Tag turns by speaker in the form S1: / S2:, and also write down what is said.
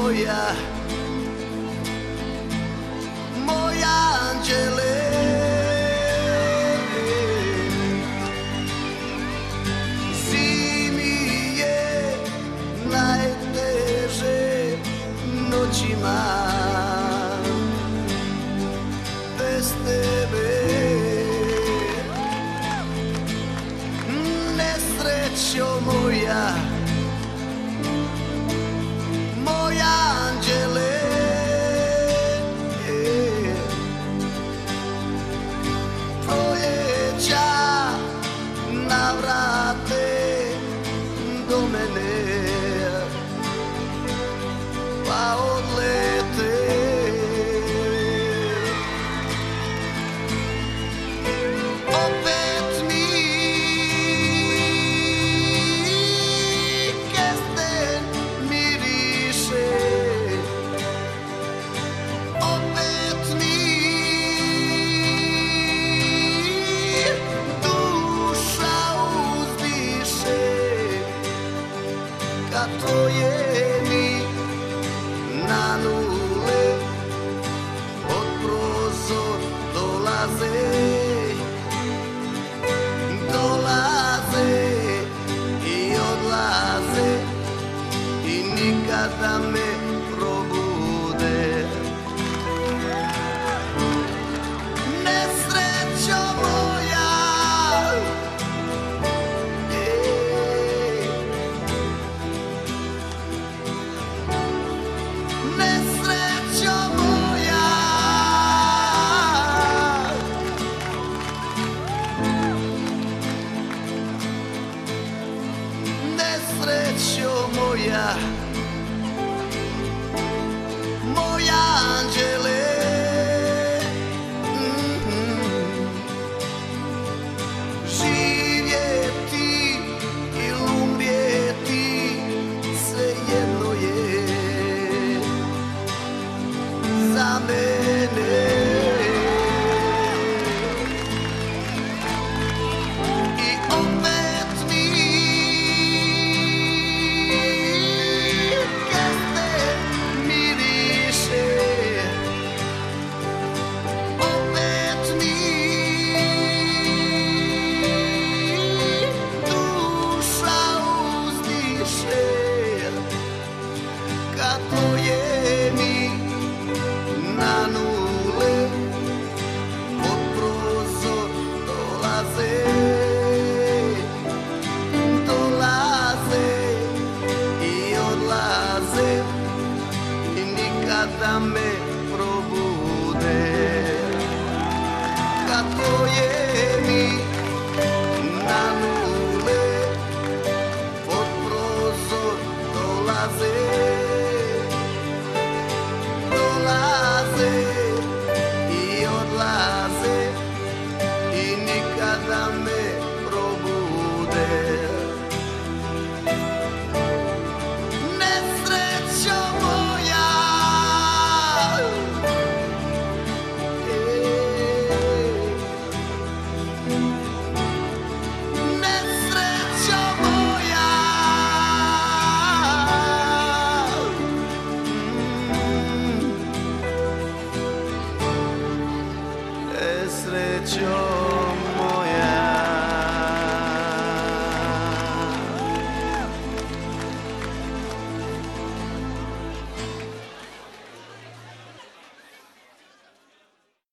S1: moja, moj anđele. Zimi je najteže noćima bez tebe. Nesrećo moja, moj anđele. Proleća navrate do mene, pa odlete. Opet mi kesten miriše, opet mi duša uzdiše, kad tvoje mi na nule od prozor dolaze, dolaze i odlaze i nikada me probude. Nesrećo moja, nesrećo moja, nesrećo moja, moj anđele. Živjeti ili umrijeti svejedno je za mene. I opet mi kesten miriše, opet mi duša uzdiše, kad tvoje mi na nule od prozor dolaze, dolaze i odlaze i nikada me probude. Kad tvoje mi na nule od prozor dolaze, dolaze i odlaze i nikada me probude. Nesrećo moja, nesrećo moja, nesrećo